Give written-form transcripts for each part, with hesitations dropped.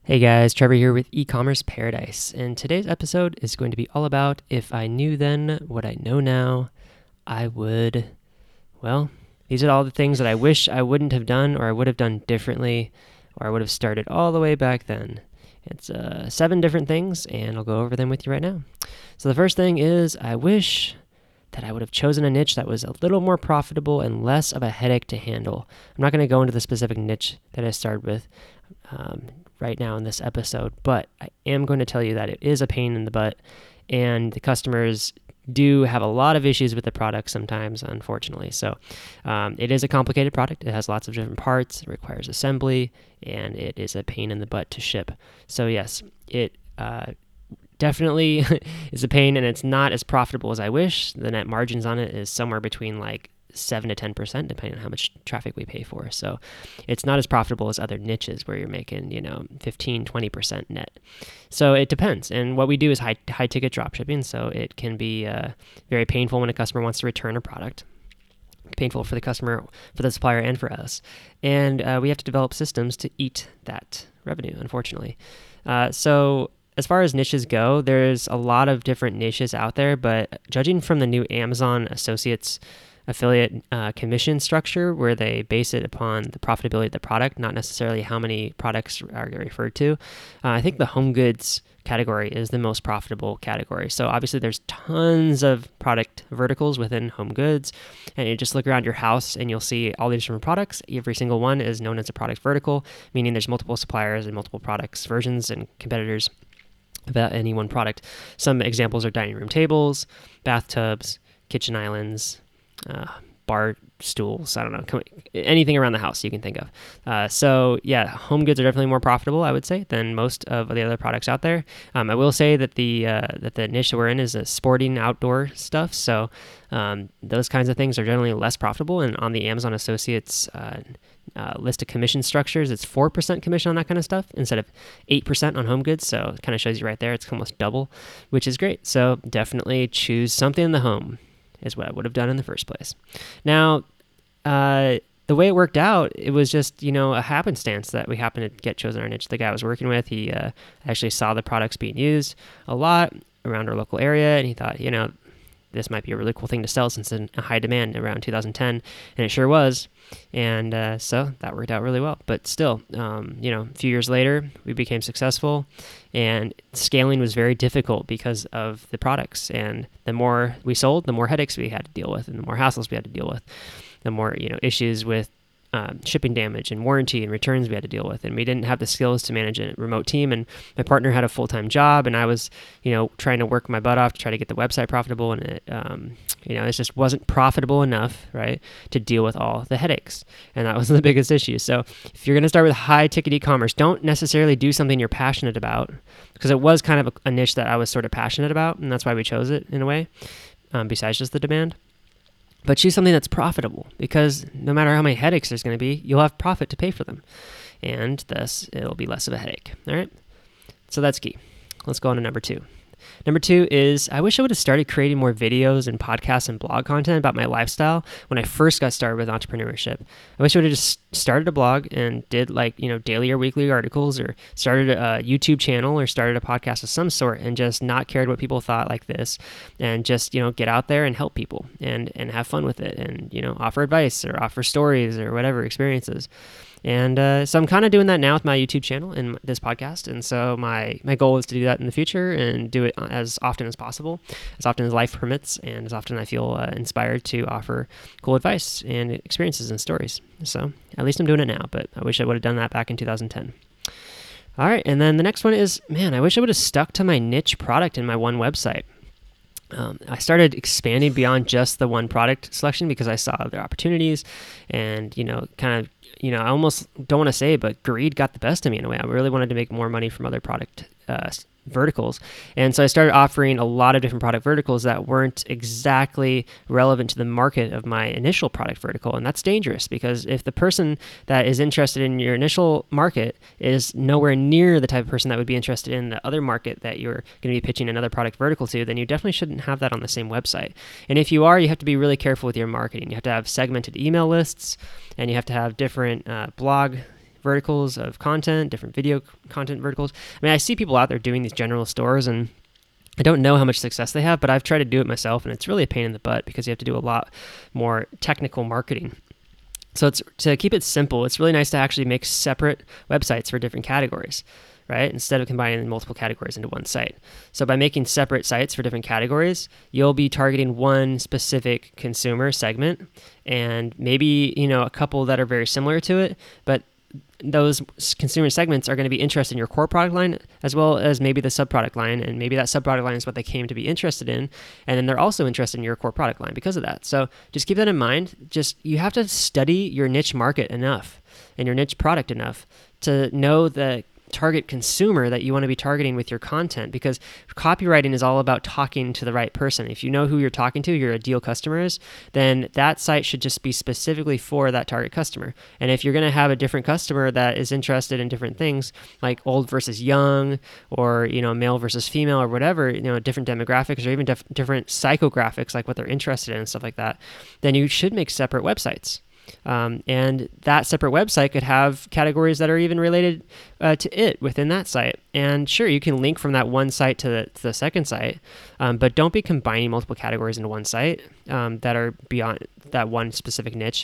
Hey guys, Trevor here with E-commerce Paradise, and today's episode is going to be all about if I knew then what I know now, I would, well, these are all the things that I wish I wouldn't have done or I would have done differently or I would have started all the way back then. It's 7 different things, and I'll go over them with you right now. So the first thing is I wish that I would have chosen a niche that was a little more profitable and less of a headache to handle. I'm not going to go into the specific niche that I started with right now in this episode, but I am going to tell you that it is a pain in the butt, and the customers do have a lot of issues with the product sometimes, unfortunately. So it is a complicated product. It has lots of different parts, it requires assembly, and it is a pain in the butt to ship. So yes, it definitely is a pain, and it's not as profitable as I wish. The net margins on it is somewhere between like 7 to 10%, depending on how much traffic we pay for. So it's not as profitable as other niches where you're making, 15, 20% net. So it depends. And what we do is high ticket drop shipping. So it can be very painful when a customer wants to return a product. Painful for the customer, for the supplier, and for us. And we have to develop systems to eat that revenue, unfortunately. So as far as niches go, there's a lot of different niches out there, but judging from the new Amazon Associates affiliate commission structure, where they base it upon the profitability of the product, not necessarily how many products are referred to, I think the home goods category is the most profitable category. So obviously there's tons of product verticals within home goods, and you just look around your house and you'll see all these different products. Every single one is known as a product vertical, meaning there's multiple suppliers and multiple products, versions, and competitors about any one product. Some examples are dining room tables, bathtubs, kitchen islands, bar stools, I don't know, anything around the house you can think of. So yeah, home goods are definitely more profitable, I would say, than most of the other products out there. I will say that the niche that we're in is sporting outdoor stuff. So those kinds of things are generally less profitable. And on the Amazon Associates list of commission structures, it's 4% commission on that kind of stuff instead of 8% on home goods. So it kind of shows you right there, it's almost double, which is great. So definitely choose something in the home is what I would have done in the first place. Now, the way it worked out, it was just, a happenstance that we happened to get chosen our niche. The guy I was working with, he actually saw the products being used a lot around our local area, and he thought, this might be a really cool thing to sell since it's in high demand around 2010, and it sure was. And so that worked out really well. But still, a few years later, we became successful, and scaling was very difficult because of the products. And the more we sold, the more headaches we had to deal with, and the more hassles we had to deal with, the more issues with shipping damage and warranty and returns we had to deal with. And we didn't have the skills to manage a remote team, and my partner had a full-time job, and I was trying to work my butt off to try to get the website profitable, and it just wasn't profitable enough, right, to deal with all the headaches. And that was the biggest issue. So if you're going to start with high ticket e-commerce, don't necessarily do something you're passionate about, because it was kind of a niche that I was sort of passionate about, and that's why we chose it in a way, besides just the demand. But choose something that's profitable, because no matter how many headaches there's going to be, you'll have profit to pay for them. And thus, it'll be less of a headache. All right? So that's key. Let's go on to number 2. Number 2 is I wish I would have started creating more videos and podcasts and blog content about my lifestyle when I first got started with entrepreneurship. I wish I would have just started a blog and did daily or weekly articles, or started a YouTube channel, or started a podcast of some sort, and just not cared what people thought like this, and just, get out there and help people and have fun with it, and, offer advice or offer stories or whatever experiences. And so I'm kind of doing that now with my YouTube channel and this podcast. And so my goal is to do that in the future and do it as often as possible, as often as life permits, and as often I feel inspired to offer cool advice and experiences and stories. So at least I'm doing it now, but I wish I would have done that back in 2010. All right, and then the next one is, I wish I would have stuck to my niche product in my one website. I started expanding beyond just the one product selection because I saw other opportunities, and, I almost don't want to say it, but greed got the best of me in a way. I really wanted to make more money from other product verticals. And so I started offering a lot of different product verticals that weren't exactly relevant to the market of my initial product vertical. And that's dangerous, because if the person that is interested in your initial market is nowhere near the type of person that would be interested in the other market that you're going to be pitching another product vertical to, then you definitely shouldn't have that on the same website. And if you are, you have to be really careful with your marketing. You have to have segmented email lists, and you have to have different blog verticals of content, different video content verticals. I mean, I see people out there doing these general stores, and I don't know how much success they have, but I've tried to do it myself, and it's really a pain in the butt because you have to do a lot more technical marketing. So to keep it simple, it's really nice to actually make separate websites for different categories, right? Instead of combining multiple categories into one site. So by making separate sites for different categories, you'll be targeting one specific consumer segment, and maybe, a couple that are very similar to it, but those consumer segments are going to be interested in your core product line as well as maybe the subproduct line, and maybe that subproduct line is what they came to be interested in, and then they're also interested in your core product line because of that. So just keep that in mind. You have to study your niche market enough and your niche product enough to know the target consumer that you want to be targeting with your content, because copywriting is all about talking to the right person. If you know who you're talking to, your ideal customers, then that site should just be specifically for that target customer. And if you're going to have a different customer that is interested in different things, like old versus young, or male versus female, or whatever, different demographics, or even different psychographics, like what they're interested in and stuff like that, then you should make separate websites. And that separate website could have categories that are even related to it within that site. And sure, you can link from that one site to the second site, but don't be combining multiple categories into one site that are beyond that one specific niche.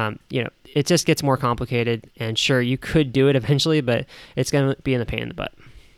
It just gets more complicated. And sure, you could do it eventually, but it's going to be in the pain in the butt.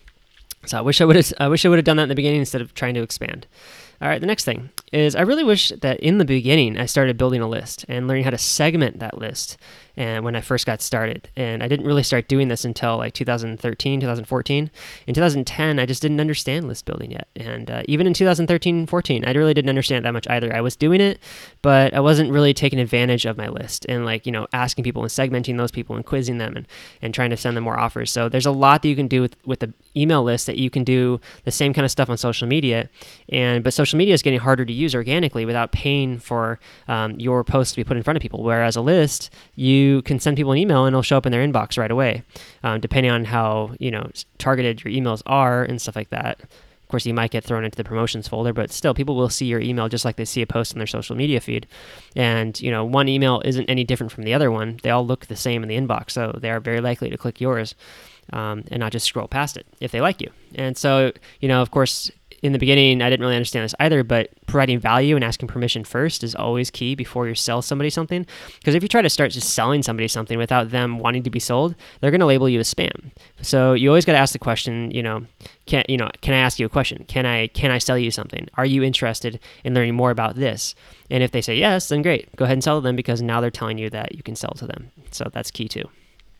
So I wish I would have done that in the beginning instead of trying to expand. All right, the next thing is I really wish that in the beginning I started building a list and learning how to segment that list. And when I first got started, and I didn't really start doing this until like 2013, 2014. In 2010, I just didn't understand list building yet. And even in 2013, 14, I really didn't understand it that much either. I was doing it, but I wasn't really taking advantage of my list and asking people and segmenting those people and quizzing them and trying to send them more offers. So there's a lot that you can do with the email list that you can do the same kind of stuff on social media. But social media is getting harder to use organically without paying for your post to be put in front of people. Whereas a list, you can send people an email and it'll show up in their inbox right away, depending on how targeted your emails are and stuff like that. Of course, you might get thrown into the promotions folder, but still, people will see your email just like they see a post on their social media feed. And one email isn't any different from the other one. They all look the same in the inbox, so they are very likely to click yours and not just scroll past it if they like you. And so, of course, in the beginning, I didn't really understand this either, but providing value and asking permission first is always key before you sell somebody something. Because if you try to start just selling somebody something without them wanting to be sold, they're going to label you as spam. So you always got to ask the question, can I ask you a question? Can I sell you something? Are you interested in learning more about this? And if they say yes, then great. Go ahead and sell to them, because now they're telling you that you can sell to them. So that's key too.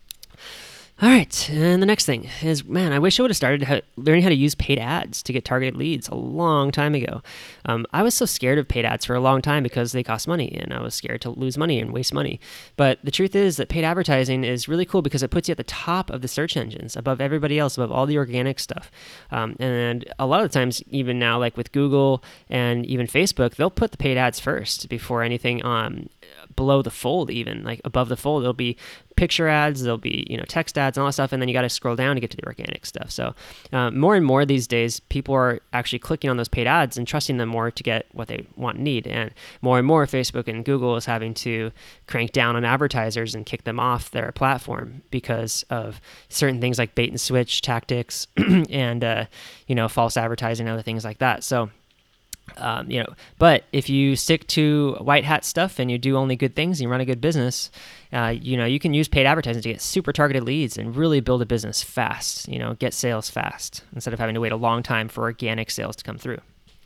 All right, and the next thing is, I wish I would have started learning how to use paid ads to get targeted leads a long time ago. I was so scared of paid ads for a long time because they cost money, and I was scared to lose money and waste money. But the truth is that paid advertising is really cool because it puts you at the top of the search engines, above everybody else, above all the organic stuff. And a lot of the times, even now, like with Google and even Facebook, they'll put the paid ads first before anything below the fold. Even like above the fold, there'll be picture ads, there'll be text ads and all that stuff, and then you got to scroll down to get to the organic stuff. So more and more these days, people are actually clicking on those paid ads and trusting them more to get what they want and need. And more Facebook and Google is having to crank down on advertisers and kick them off their platform because of certain things like bait and switch tactics and false advertising and other things like that. So but if you stick to white hat stuff and you do only good things and you run a good business, you can use paid advertising to get super targeted leads and really build a business fast, get sales fast instead of having to wait a long time for organic sales to come through.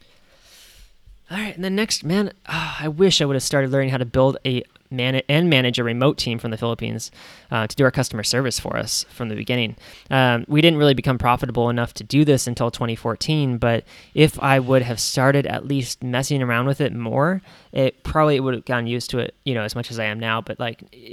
All right. And then next, I wish I would have started learning how to build manage a remote team from the Philippines to do our customer service for us from the beginning. We didn't really become profitable enough to do this until 2014, but if I would have started at least messing around with it more, it probably would have gotten used to it, as much as I am now. But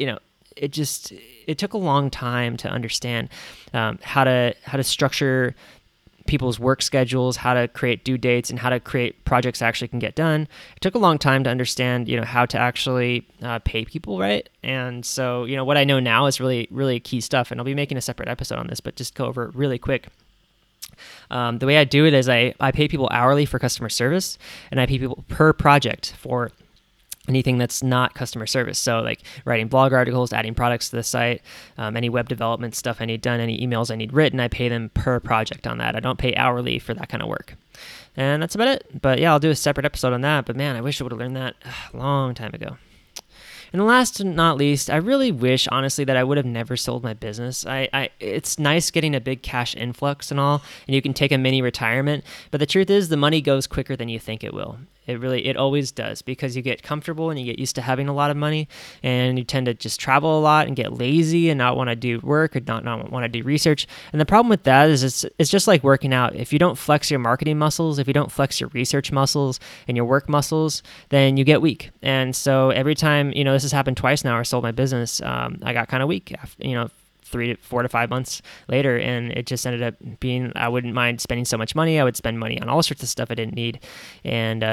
it took a long time to understand how to structure people's work schedules, how to create due dates, and how to create projects that actually can get done. It took a long time to understand, how to actually pay people, right? And so, what I know now is really, really key stuff. And I'll be making a separate episode on this, but just go over it really quick. The way I do it is I pay people hourly for customer service, and I pay people per project for anything that's not customer service. So like writing blog articles, adding products to the site, any web development stuff I need done, any emails I need written, I pay them per project on that. I don't pay hourly for that kind of work. And that's about it. But yeah, I'll do a separate episode on that. But man, I wish I would have learned that a long time ago. And last but not least, I really wish, honestly, that I would have never sold my business. It's nice getting a big cash influx and all, and you can take a mini retirement. But the truth is, the money goes quicker than you think it will. It always does, because you get comfortable and you get used to having a lot of money, and you tend to just travel a lot and get lazy and not want to do work or not want to do research. And the problem with that is it's just like working out. If you don't flex your marketing muscles, if you don't flex your research muscles and your work muscles, then you get weak. And so every time, this has happened twice now, I sold my business, I got kind of weak after, 4 to 5 months later, and it just ended up being, I wouldn't mind spending so much money. I would spend money on all sorts of stuff I didn't need, and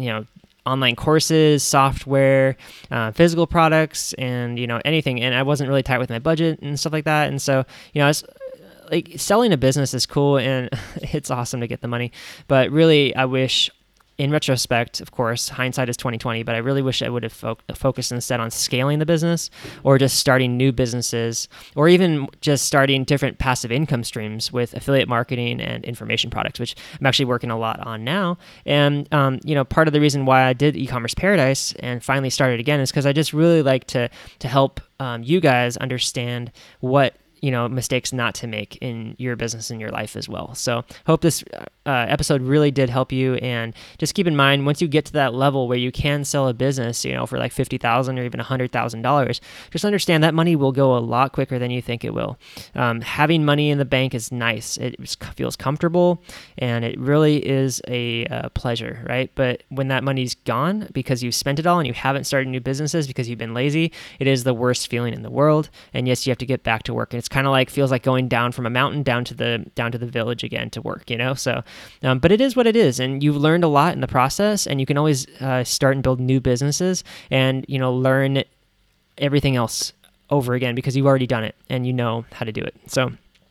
online courses, software, physical products, and anything. And I wasn't really tight with my budget and stuff like that. And so it's like selling a business is cool and it's awesome to get the money, but really I wish, in retrospect, of course, hindsight is 20/20, but I really wish I would have focused instead on scaling the business, or just starting new businesses, or even just starting different passive income streams with affiliate marketing and information products, which I'm actually working a lot on now. And, part of the reason why I did E-commerce Paradise and finally started again is because I just really like to help you guys understand what mistakes not to make in your business and your life as well. So hope this episode really did help you. And just keep in mind, once you get to that level where you can sell a business, for like $50,000 or even $100,000, just understand that money will go a lot quicker than you think it will. Having money in the bank is nice. It feels comfortable, and it really is a pleasure, right? But when that money's gone because you spent it all and you haven't started new businesses because you've been lazy, it is the worst feeling in the world. And yes, you have to get back to work. And it's kind of feels like going down from a mountain down to the village again to work, so but it is what it is, and you've learned a lot in the process, and you can always start and build new businesses and learn everything else over again because you've already done it and you know how to do it. So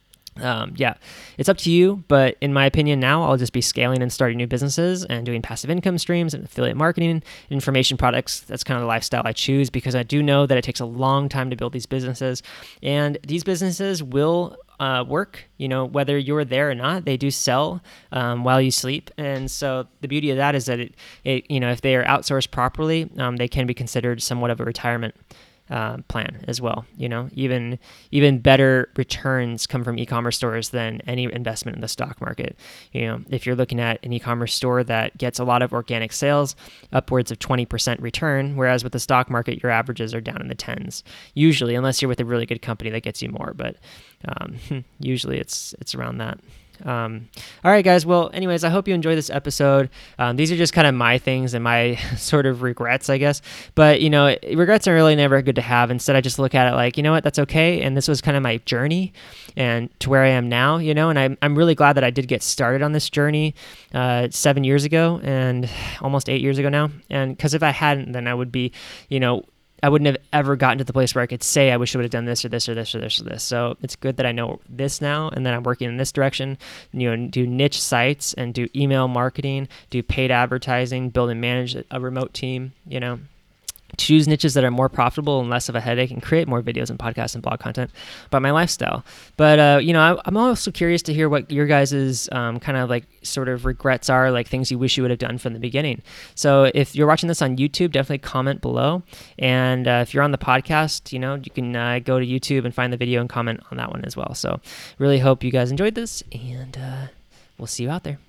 it's up to you, but in my opinion now, I'll just be scaling and starting new businesses and doing passive income streams and affiliate marketing, information products. That's kind of the lifestyle I choose, because I do know that it takes a long time to build these businesses, and these businesses will work, whether you're there or not. They do sell while you sleep. And so the beauty of that is that it if they are outsourced properly, they can be considered somewhat of a retirement plan as well. Even better returns come from e-commerce stores than any investment in the stock market. If you're looking at an e-commerce store that gets a lot of organic sales, upwards of 20% return, whereas with the stock market, your averages are down in the tens, usually, unless you're with a really good company that gets you more. But usually it's around that. All right, guys. Well, anyways, I hope you enjoyed this episode. These are just kind of my things and my sort of regrets, I guess. But, regrets are really never good to have. Instead, I just look at it like, what, that's okay. And this was kind of my journey and to where I am now, and I'm really glad that I did get started on this journey 7 years ago and almost 8 years ago now. And because if I hadn't, then I would be, I wouldn't have ever gotten to the place where I could say, I wish I would have done this or this or this or this or this. So it's good that I know this now, and then I'm working in this direction, do niche sites and do email marketing, do paid advertising, build and manage a remote team, choose niches that are more profitable and less of a headache, and create more videos and podcasts and blog content about my lifestyle. But, I'm also curious to hear what your guys' kind of sort of regrets are, like things you wish you would have done from the beginning. So if you're watching this on YouTube, definitely comment below. And if you're on the podcast, you can go to YouTube and find the video and comment on that one as well. So really hope you guys enjoyed this, and we'll see you out there.